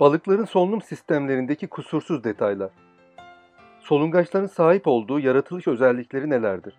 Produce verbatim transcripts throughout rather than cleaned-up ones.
Balıkların solunum sistemlerindeki kusursuz detaylar. Solungaçların sahip olduğu yaratılış özellikleri nelerdir?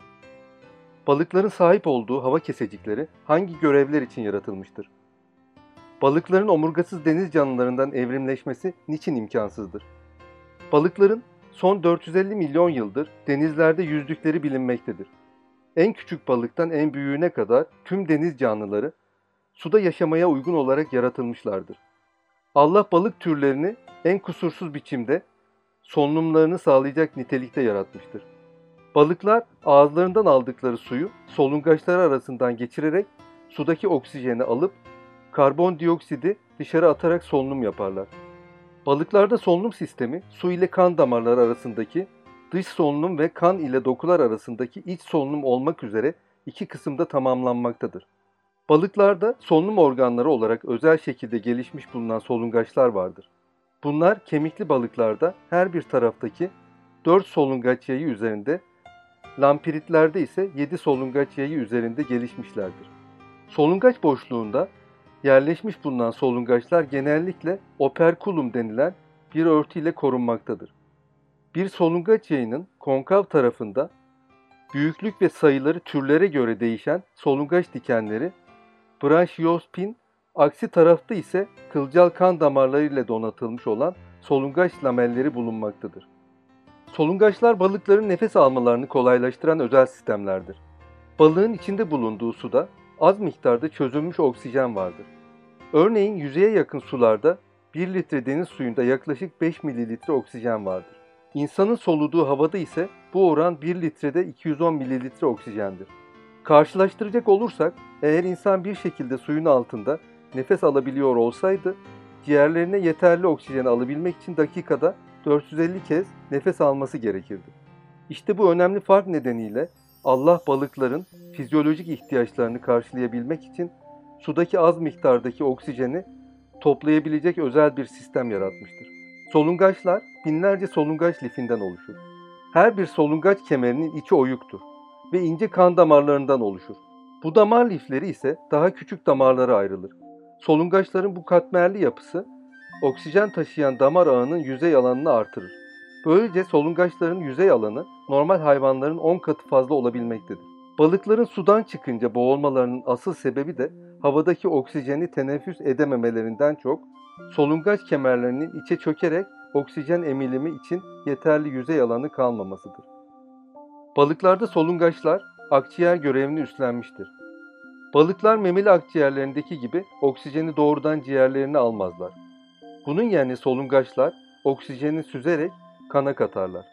Balıkların sahip olduğu hava kesecikleri hangi görevler için yaratılmıştır? Balıkların omurgasız deniz canlılarından evrimleşmesi niçin imkansızdır? Balıkların son dört yüz elli milyon yıldır denizlerde yüzdükleri bilinmektedir. En küçük balıktan en büyüğüne kadar tüm deniz canlıları suda yaşamaya uygun olarak yaratılmışlardır. Allah balık türlerini en kusursuz biçimde solunumlarını sağlayacak nitelikte yaratmıştır. Balıklar ağızlarından aldıkları suyu solungaçları arasından geçirerek sudaki oksijeni alıp karbondioksidi dışarı atarak solunum yaparlar. Balıklarda solunum sistemi su ile kan damarları arasındaki dış solunum ve kan ile dokular arasındaki iç solunum olmak üzere iki kısımda tamamlanmaktadır. Balıklarda solunum organları olarak özel şekilde gelişmiş bulunan solungaçlar vardır. Bunlar kemikli balıklarda her bir taraftaki dört solungaç yayı üzerinde, lampiritlerde ise yedi solungaç yayı üzerinde gelişmişlerdir. Solungaç boşluğunda yerleşmiş bulunan solungaçlar genellikle operkulum denilen bir örtü ile korunmaktadır. Bir solungaç yayının konkav tarafında büyüklük ve sayıları türlere göre değişen solungaç dikenleri, branşiospin, aksi tarafta ise kılcal kan damarları ile donatılmış olan solungaç lamelleri bulunmaktadır. Solungaçlar balıkların nefes almalarını kolaylaştıran özel sistemlerdir. Balığın içinde bulunduğu suda az miktarda çözülmüş oksijen vardır. Örneğin yüzeye yakın sularda bir litre deniz suyunda yaklaşık beş mililitre oksijen vardır. İnsanın soluduğu havada ise bu oran bir litrede iki yüz on mililitre oksijendir. Karşılaştıracak olursak, eğer insan bir şekilde suyun altında nefes alabiliyor olsaydı, ciğerlerine yeterli oksijeni alabilmek için dakikada dört yüz elli kez nefes alması gerekirdi. İşte bu önemli fark nedeniyle Allah balıkların fizyolojik ihtiyaçlarını karşılayabilmek için sudaki az miktardaki oksijeni toplayabilecek özel bir sistem yaratmıştır. Solungaçlar binlerce solungaç lifinden oluşur. Her bir solungaç kemerinin içi oyuktur ve ince kan damarlarından oluşur. Bu damar lifleri ise daha küçük damarlara ayrılır. Solungaçların bu katmerli yapısı oksijen taşıyan damar ağının yüzey alanını artırır. Böylece solungaçların yüzey alanı normal hayvanların on katı fazla olabilmektedir. Balıkların sudan çıkınca boğulmalarının asıl sebebi de havadaki oksijeni teneffüs edememelerinden çok solungaç kemerlerinin içe çökerek oksijen emilimi için yeterli yüzey alanı kalmamasıdır. Balıklarda solungaçlar akciğer görevini üstlenmiştir. Balıklar memeli akciğerlerindeki gibi oksijeni doğrudan ciğerlerine almazlar. Bunun yerine solungaçlar oksijeni süzerek kana katarlar.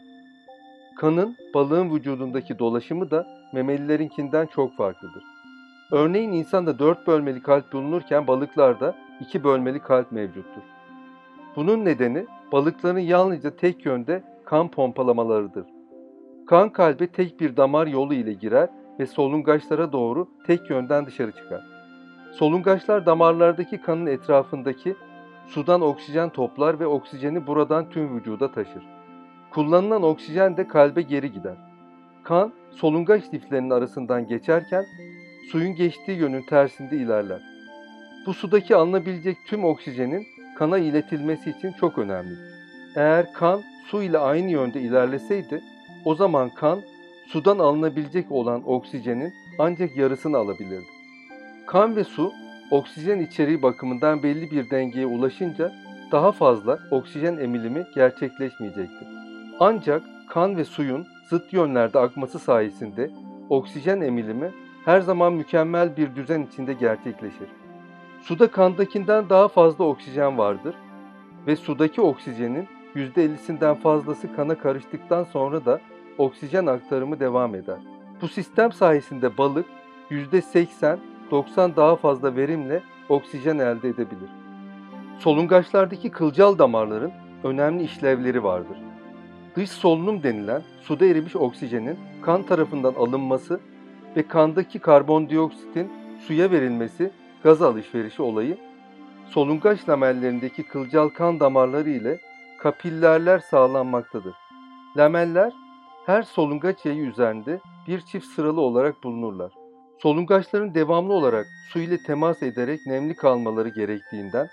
Kanın balığın vücudundaki dolaşımı da memelilerinkinden çok farklıdır. Örneğin insanda dört bölmeli kalp bulunurken balıklarda iki bölmeli kalp mevcuttur. Bunun nedeni balıkların yalnızca tek yönde kan pompalamalarıdır. Kan kalbe tek bir damar yolu ile girer ve solungaçlara doğru tek yönden dışarı çıkar. Solungaçlar damarlardaki kanın etrafındaki sudan oksijen toplar ve oksijeni buradan tüm vücuda taşır. Kullanılan oksijen de kalbe geri gider. Kan, solungaç liflerinin arasından geçerken suyun geçtiği yönün tersinde ilerler. Bu sudaki alınabilecek tüm oksijenin kana iletilmesi için çok önemlidir. Eğer kan su ile aynı yönde ilerleseydi, o zaman kan sudan alınabilecek olan oksijenin ancak yarısını alabilirdi. Kan ve su, oksijen içeriği bakımından belli bir dengeye ulaşınca daha fazla oksijen emilimi gerçekleşmeyecektir. Ancak kan ve suyun zıt yönlerde akması sayesinde oksijen emilimi her zaman mükemmel bir düzen içinde gerçekleşir. Suda kandakinden daha fazla oksijen vardır ve sudaki oksijenin yüzde ellisinden fazlası kana karıştıktan sonra da oksijen aktarımı devam eder. Bu sistem sayesinde balık yüzde seksen doksan daha fazla verimle oksijen elde edebilir. Solungaçlardaki kılcal damarların önemli işlevleri vardır. Dış solunum denilen suda erimiş oksijenin kan tarafından alınması ve kandaki karbondioksitin suya verilmesi gaz alışverişi olayı, solungaç lamellerindeki kılcal kan damarları ile kapillerler sağlanmaktadır. Lameller her solungaç yayı üzerinde bir çift sıralı olarak bulunurlar. Solungaçların devamlı olarak su ile temas ederek nemli kalmaları gerektiğinden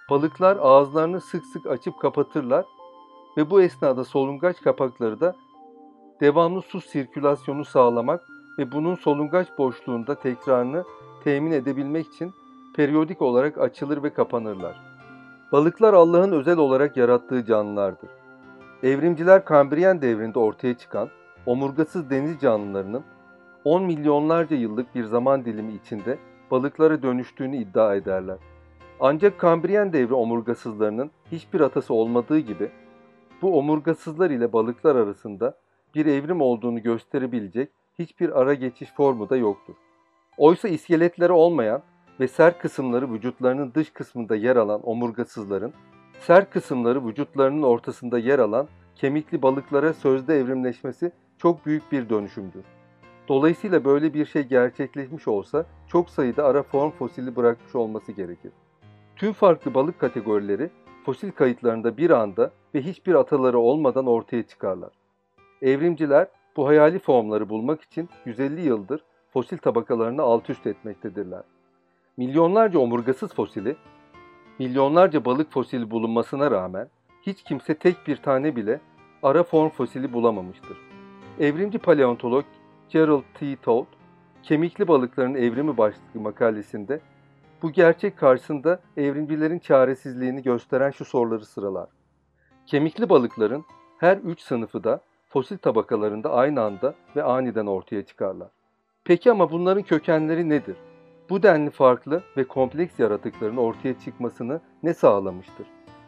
Balıklar ağızlarını sık sık açıp kapatırlar ve bu esnada solungaç kapakları da devamlı su sirkülasyonu sağlamak ve bunun solungaç boşluğunda tekrarını temin edebilmek için periyodik olarak açılır ve kapanırlar. Balıklar Allah'ın özel olarak yarattığı canlılardır. Evrimciler Kambriyen devrinde ortaya çıkan omurgasız deniz canlılarının on milyonlarca yıllık bir zaman dilimi içinde balıklara dönüştüğünü iddia ederler. Ancak Kambriyen devri omurgasızlarının hiçbir atası olmadığı gibi bu omurgasızlar ile balıklar arasında bir evrim olduğunu gösterebilecek hiçbir ara geçiş formu da yoktur. Oysa iskeletleri olmayan ve sert kısımları vücutlarının dış kısmında yer alan omurgasızların, sert kısımları vücutlarının ortasında yer alan kemikli balıklara sözde evrimleşmesi çok büyük bir dönüşümdür. Dolayısıyla böyle bir şey gerçekleşmiş olsa çok sayıda ara form fosili bırakmış olması gerekir. Tüm farklı balık kategorileri fosil kayıtlarında bir anda ve hiçbir ataları olmadan ortaya çıkarlar. Evrimciler bu hayali formları bulmak için yüz elli yıldır fosil tabakalarını alt üst etmektedirler. Milyonlarca omurgasız fosili, milyonlarca balık fosili bulunmasına rağmen hiç kimse tek bir tane bile ara form fosili bulamamıştır. Evrimci paleontolog Gerald T. Todd, Kemikli Balıkların Evrimi başlıklı makalesinde bu gerçek karşısında evrimcilerin çaresizliğini gösteren şu soruları sıralar. Kemikli balıkların her üç sınıfı da fosil tabakalarında aynı anda ve aniden ortaya çıkarlar. Peki ama bunların kökenleri nedir? Bu denli farklı ve kompleks yaratıkların ortaya çıkmasını ne sağlamıştır?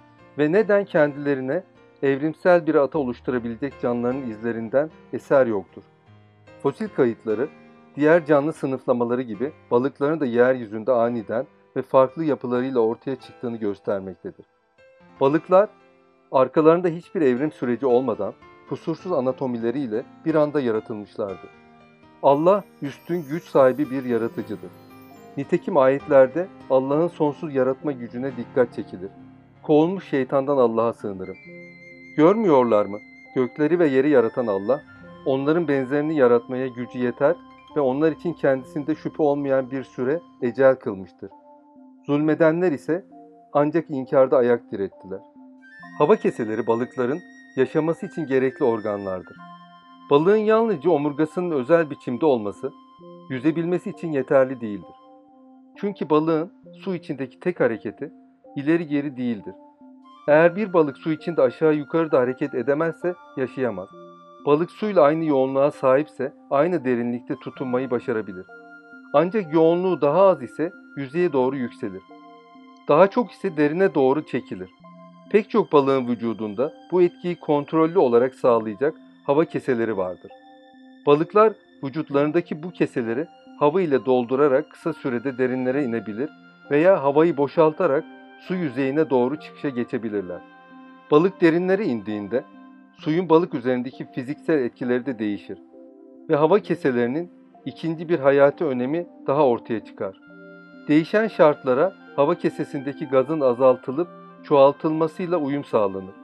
Ve neden kendilerine evrimsel bir ata oluşturabilecek canlıların izlerinden eser yoktur? Fosil kayıtları, diğer canlı sınıflamaları gibi balıkların da yeryüzünde aniden ve farklı yapılarıyla ortaya çıktığını göstermektedir. Balıklar, arkalarında hiçbir evrim süreci olmadan kusursuz anatomileriyle bir anda yaratılmışlardır. Allah üstün güç sahibi bir yaratıcıdır. Nitekim ayetlerde Allah'ın sonsuz yaratma gücüne dikkat çekilir. Kovulmuş şeytandan Allah'a sığınırım. Görmüyorlar mı? Gökleri ve yeri yaratan Allah, onların benzerini yaratmaya gücü yeter ve onlar için kendisinde şüphe olmayan bir süre ecel kılmıştır. Zulmedenler ise ancak inkarda ayak direttiler. Hava keseleri balıkların yaşaması için gerekli organlardır. Balığın yalnızca omurgasının özel biçimde olması, yüzebilmesi için yeterli değildir. Çünkü balığın su içindeki tek hareketi ileri geri değildir. Eğer bir balık su içinde aşağı yukarı da hareket edemezse yaşayamaz. Balık suyla aynı yoğunluğa sahipse aynı derinlikte tutunmayı başarabilir. Ancak yoğunluğu daha az ise yüzeye doğru yükselir. Daha çok ise derine doğru çekilir. Pek çok balığın vücudunda bu etkiyi kontrollü olarak sağlayacak hava keseleri vardır. Balıklar vücutlarındaki bu keseleri hava ile doldurarak kısa sürede derinlere inebilir veya havayı boşaltarak su yüzeyine doğru çıkışa geçebilirler. Balık derinlere indiğinde suyun balık üzerindeki fiziksel etkileri de değişir ve hava keselerinin ikinci bir hayati önemi daha ortaya çıkar. Değişen şartlara hava kesesindeki gazın azaltılıp çoğaltılmasıyla uyum sağlanır.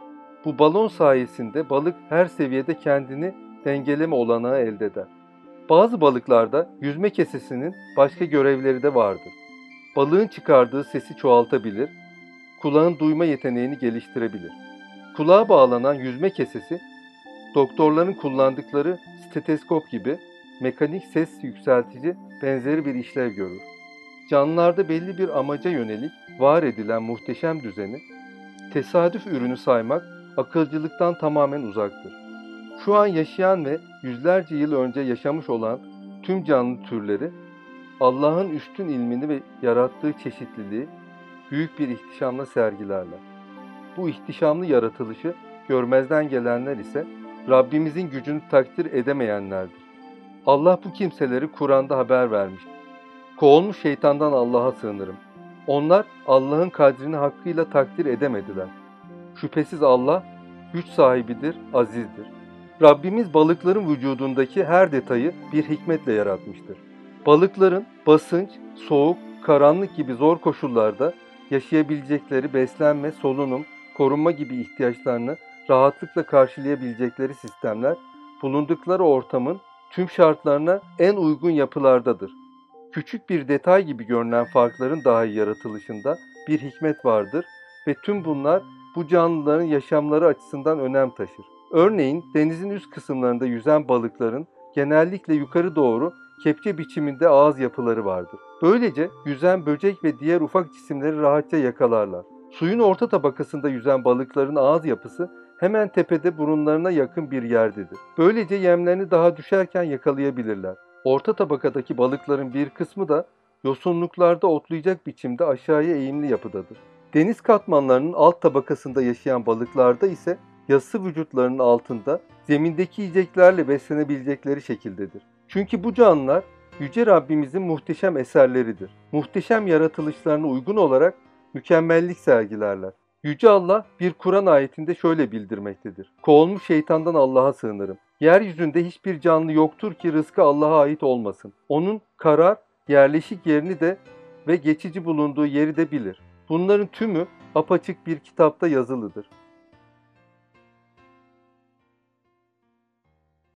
Bu balon sayesinde balık her seviyede kendini dengeleme olanağı elde eder. Bazı balıklarda yüzme kesesinin başka görevleri de vardır. Balığın çıkardığı sesi çoğaltabilir, kulağın duyma yeteneğini geliştirebilir. Kulağa bağlanan yüzme kesesi, doktorların kullandıkları steteskop gibi mekanik ses yükseltici benzeri bir işlev görür. Canlılarda belli bir amaca yönelik var edilen muhteşem düzeni, tesadüf ürünü saymak akılcılıktan tamamen uzaktır. Şu an yaşayan ve yüzlerce yıl önce yaşamış olan tüm canlı türleri, Allah'ın üstün ilmini ve yarattığı çeşitliliği büyük bir ihtişamla sergilerler. Bu ihtişamlı yaratılışı görmezden gelenler ise Rabbimizin gücünü takdir edemeyenlerdir. Allah bu kimseleri Kur'an'da haber vermiş. Kovulmuş şeytandan Allah'a sığınırım. Onlar Allah'ın kadrini hakkıyla takdir edemediler. Şüphesiz Allah güç sahibidir, azizdir. Rabbimiz balıkların vücudundaki her detayı bir hikmetle yaratmıştır. Balıkların basınç, soğuk, karanlık gibi zor koşullarda yaşayabilecekleri beslenme, solunum, korunma gibi ihtiyaçlarını rahatlıkla karşılayabilecekleri sistemler bulundukları ortamın tüm şartlarına en uygun yapılardadır. Küçük bir detay gibi görünen farkların dahi yaratılışında bir hikmet vardır ve tüm bunlar bu canlıların yaşamları açısından önem taşır. Örneğin denizin üst kısımlarında yüzen balıkların genellikle yukarı doğru kepçe biçiminde ağız yapıları vardır. Böylece yüzen böcek ve diğer ufak cisimleri rahatça yakalarlar. Suyun orta tabakasında yüzen balıkların ağız yapısı hemen tepede burunlarına yakın bir yerdedir. Böylece yemlerini daha düşerken yakalayabilirler. Orta tabakadaki balıkların bir kısmı da yosunluklarda otlayacak biçimde aşağıya eğimli yapıdadır. Deniz katmanlarının alt tabakasında yaşayan balıklarda ise yassı vücutlarının altında zemindeki yiyeceklerle beslenebilecekleri şekildedir. Çünkü bu canlılar Yüce Rabbimizin muhteşem eserleridir. Muhteşem yaratılışlarına uygun olarak mükemmellik sergilerler. Yüce Allah bir Kur'an ayetinde şöyle bildirmektedir. Kovulmuş şeytandan Allah'a sığınırım. Yeryüzünde hiçbir canlı yoktur ki rızkı Allah'a ait olmasın. Onun karar, yerleşik yerini de ve geçici bulunduğu yeri de bilir. Bunların tümü apaçık bir kitapta yazılıdır.